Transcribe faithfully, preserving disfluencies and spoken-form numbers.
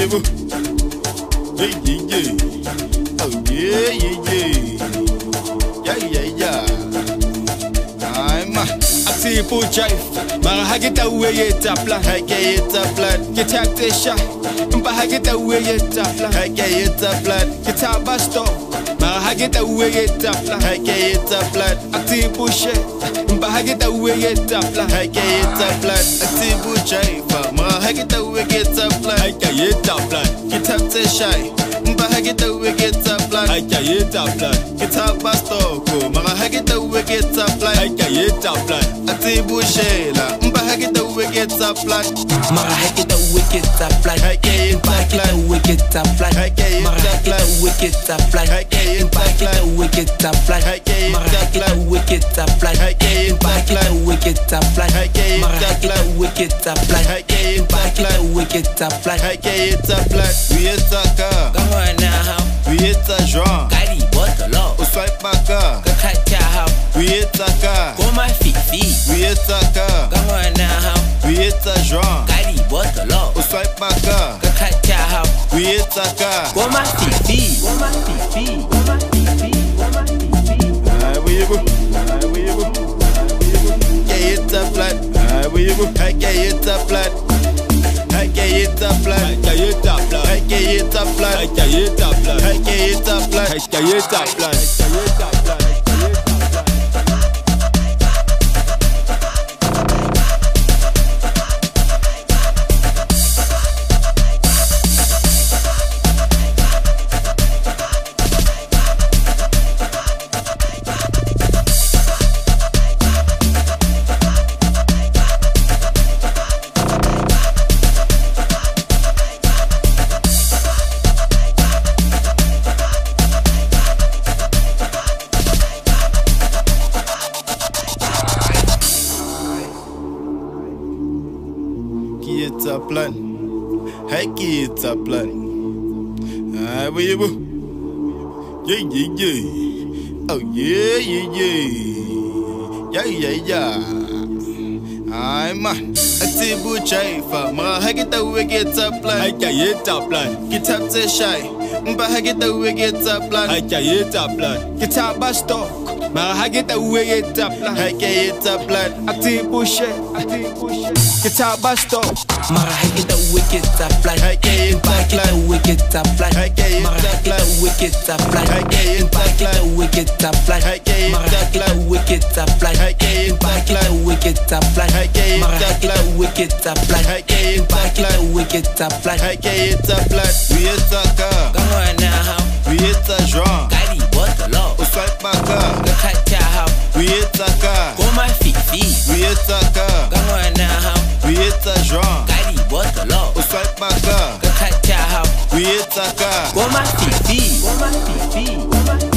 voyez-vous? Yeah, yeah, yeah. Oh yeah, yeah, yeah. Yeah, yeah, yeah. I'm a Activo jive, mara hagita uye tapla, hake tapla, kitakte sha, mpa hagita uye tapla, hake tapla, kitabasto, mara hagita uye tapla, hake tapla, activo she, mpa hagita uye tapla, hake tapla, activo jive, mara hagita uye tapla, hake tapla, kitakte shy, mpa hagita uye tapla, hake tapla, kitabasto, mara hagita uye tapla, hake tapla. Activo shela, mpa hagita uye tapla, mara hagita uye tapla, hake tapla, uye tapla, hake mara hagita tapla, uye tapla, hake tapla, uye tapla, hake mara hagita uye tapla, hake tapla, uye tapla, hake mara tapla, hagita uye tapla, hake tapla, uye tapla, hake tapla, we taka, come on now, we ta joint, kari botolo, o swipe baka, kakacha how, we taka, go my feet feet, we taka, come on now, we ta joint, kari botolo, o swipe baka, kakacha how, we taka, go my feet feet, go my feet feet, go my feet feet, go my feet feet. ah voyez-vous, ah voyez-vous, hake tapla, ah voyez-vous, hake tapla, hake tapla, Hake tapla, hake tapla, hake tapla, hake tapla, hake tapla, hake tapla. qui est ta plan, hey qui est ta plan, ah voyez-vous, yeah yeah yeah, oh yeah yeah yeah, yeah yeah yeah, I'm a activo jive, mara hagita uye tapla, Hake tapla, kitapte shy, mpa hagita uye tapla, hake tapla, kitabasto, mara hagita uye tapla, hake tapla, activo she, activo she, kitabasto, mara hagita uye tapla, hake tapla, uye tapla, hake mara hagita tapla, uye tapla, hake tapla, uye tapla, hake mara hagita tapla, uye tapla, hake tapla, uye tapla, hake mara tapla, hagita uye tapla, hake tapla, uye tapla, hake tapla, we taka, come on now, we ta joint, kari botolo, o swipe baka, kakacha how, we taka, go my feet feet, we taka, come on now, we ta joint, kari botolo, o swipe baka, kakacha how, we taka, go my feet feet, go my feet feet, go my